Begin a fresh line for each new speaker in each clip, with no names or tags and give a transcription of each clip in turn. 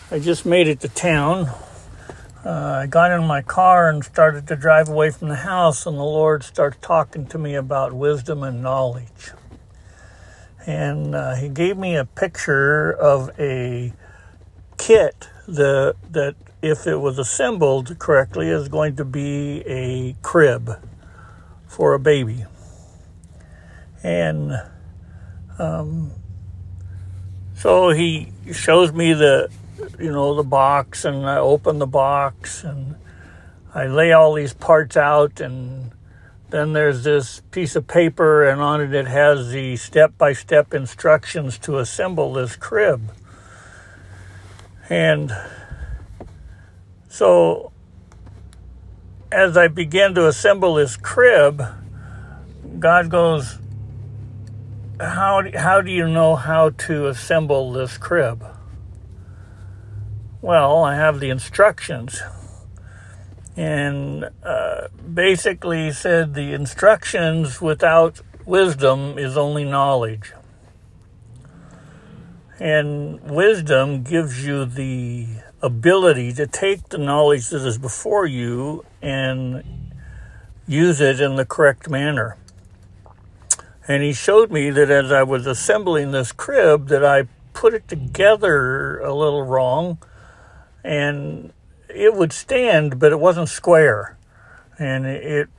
I just made it to town. I got in my car and started to drive away from the house, and the Lord starts talking to me about wisdom and knowledge. And he gave me a picture of a kit that, if it was assembled correctly, is going to be a crib for a baby. And so he shows me the box, and I open the box and I lay all these parts out, and then there's this piece of paper, and on it has the step-by-step instructions to assemble this crib. And so as I began to assemble this crib, God goes, how do you know how to assemble this crib? Well, I have the instructions. And basically he said the instructions without wisdom is only knowledge. And wisdom gives you the ability to take the knowledge that is before you and use it in the correct manner. And he showed me that as I was assembling this crib, that I put it together a little wrong, and it would stand, but it wasn't square, and it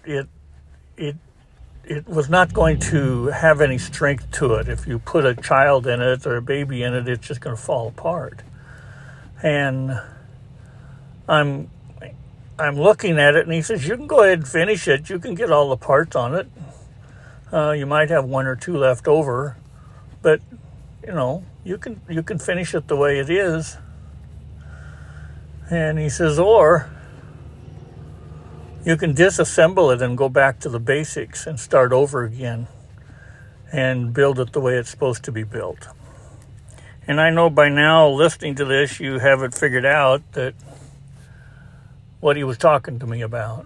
was not going to have any strength to it. If you put a child in it or a baby in it, it's just going to fall apart. And I'm looking at it, and he says, "You can go ahead and finish it. You can get all the parts on it. You might have one or two left over, but you can finish it the way it is." And he says, or you can disassemble it and go back to the basics and start over again and build it the way it's supposed to be built. And I know by now, listening to this, you have it figured out that what he was talking to me about.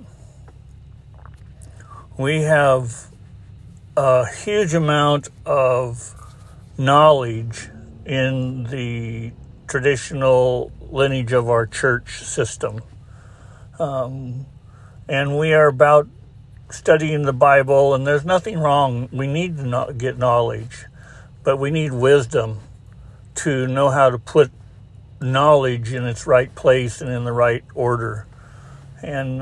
We have a huge amount of knowledge in the traditional lineage of our church system. And we are about studying the Bible, and there's nothing wrong. We need to get knowledge, but we need wisdom to know how to put knowledge in its right place and in the right order. And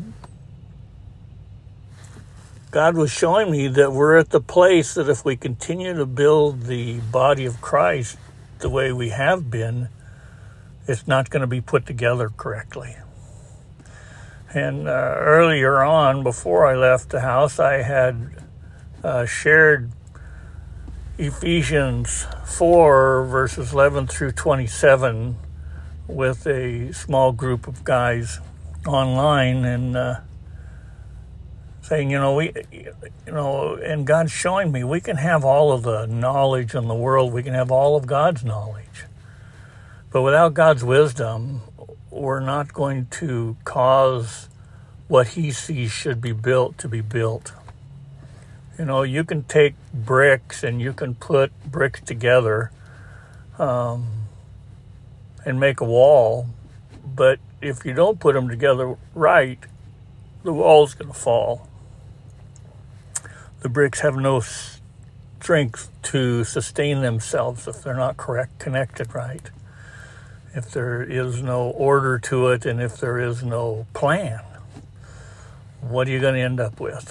God was showing me that we're at the place that if we continue to build the body of Christ the way we have been, it's not going to be put together correctly. And earlier on, before I left the house, I had shared Ephesians 4, verses 11 through 27 with a small group of guys online, and saying, and God's showing me we can have all of the knowledge in the world. We can have all of God's knowledge. But without God's wisdom, we're not going to cause what he sees should be built to be built. You can take bricks and you can put bricks together and make a wall. But if you don't put them together right, the wall's going to fall. The bricks have no strength to sustain themselves if they're not connected right. If there is no order to it, and if there is no plan, what are you going to end up with?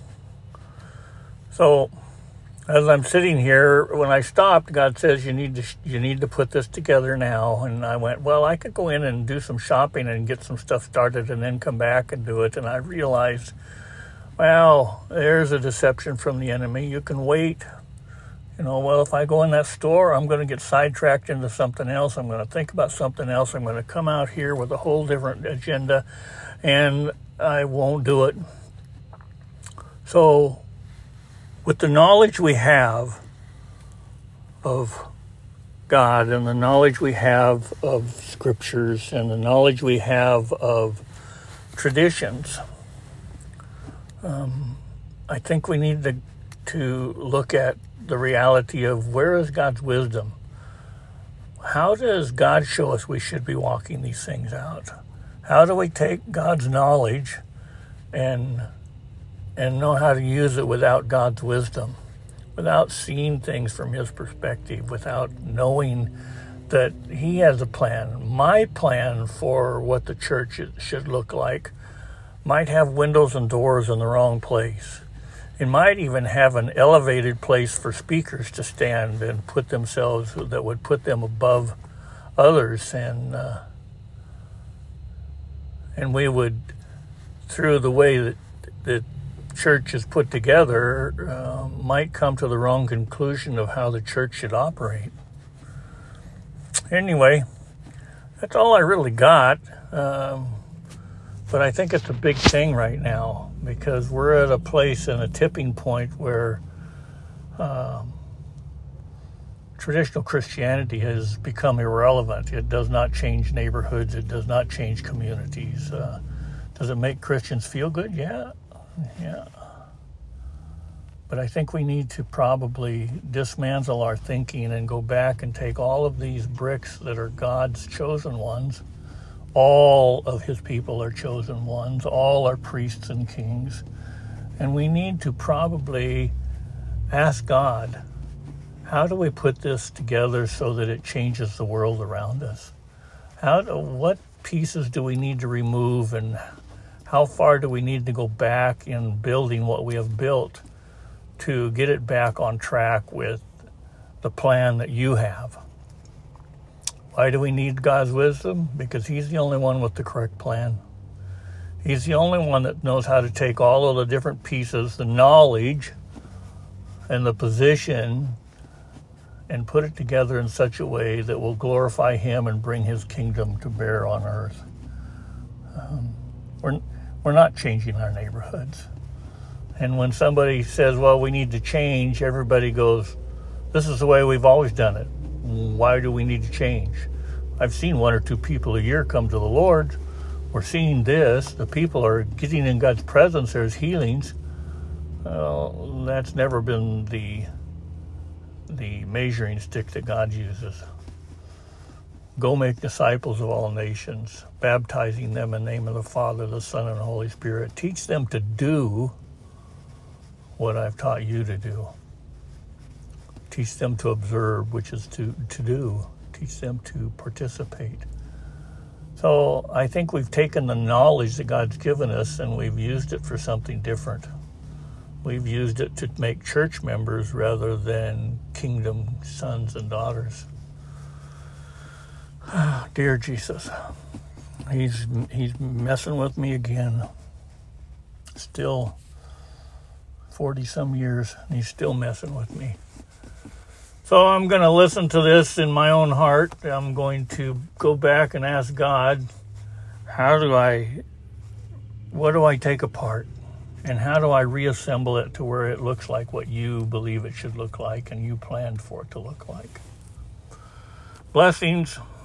So, as I'm sitting here, when I stopped, God says, you need to put this together now. And I went, well, I could go in and do some shopping and get some stuff started and then come back and do it. And I realized, well, there's a deception from the enemy. You can wait. If I go in that store, I'm going to get sidetracked into something else. I'm going to think about something else. I'm going to come out here with a whole different agenda, and I won't do it. So, with the knowledge we have of God, and the knowledge we have of scriptures, and the knowledge we have of traditions, I think we need to look at the reality of where is God's wisdom? how does God show us we should be walking these things out? How do we take God's knowledge and know how to use it without God's wisdom, without seeing things from his perspective, without knowing that he has a plan? My plan for what the church should look like might have windows and doors in the wrong place. It might even have an elevated place for speakers to stand and put themselves, that would put them above others, and we would, through the way that the church is put together, might come to the wrong conclusion of how the church should operate. Anyway, that's all I really got. But I think it's a big thing right now, because we're at a place and a tipping point where traditional Christianity has become irrelevant. It does not change neighborhoods. It does not change communities. Does it make Christians feel good? Yeah. But I think we need to probably dismantle our thinking and go back and take all of these bricks that are God's chosen ones. All of his people are chosen ones. All are priests and kings. And we need to probably ask God, how do we put this together so that it changes the world around us? What pieces do we need to remove, and how far do we need to go back in building what we have built to get it back on track with the plan that you have? Why do we need God's wisdom? Because he's the only one with the correct plan. He's the only one that knows how to take all of the different pieces, the knowledge and the position, and put it together in such a way that will glorify him and bring his kingdom to bear on earth. We're not changing our neighborhoods. And when somebody says, well, we need to change, everybody goes, this is the way we've always done it. Why do we need to change? I've seen 1 or 2 people a year come to the Lord. We're seeing this. The people are getting in God's presence. There's healings. That's never been the measuring stick that God uses. Go make disciples of all nations, baptizing them in the name of the Father, the Son, and the Holy Spirit. Teach them to do what I've taught you to do. Teach them to observe, which is to do. Teach them to participate. So I think we've taken the knowledge that God's given us and we've used it for something different. We've used it to make church members rather than kingdom sons and daughters. Dear Jesus, he's messing with me again. Still 40-some years, and he's still messing with me. So I'm going to listen to this in my own heart. I'm going to go back and ask God, what do I take apart? And how do I reassemble it to where it looks like what you believe it should look like and you planned for it to look like? Blessings.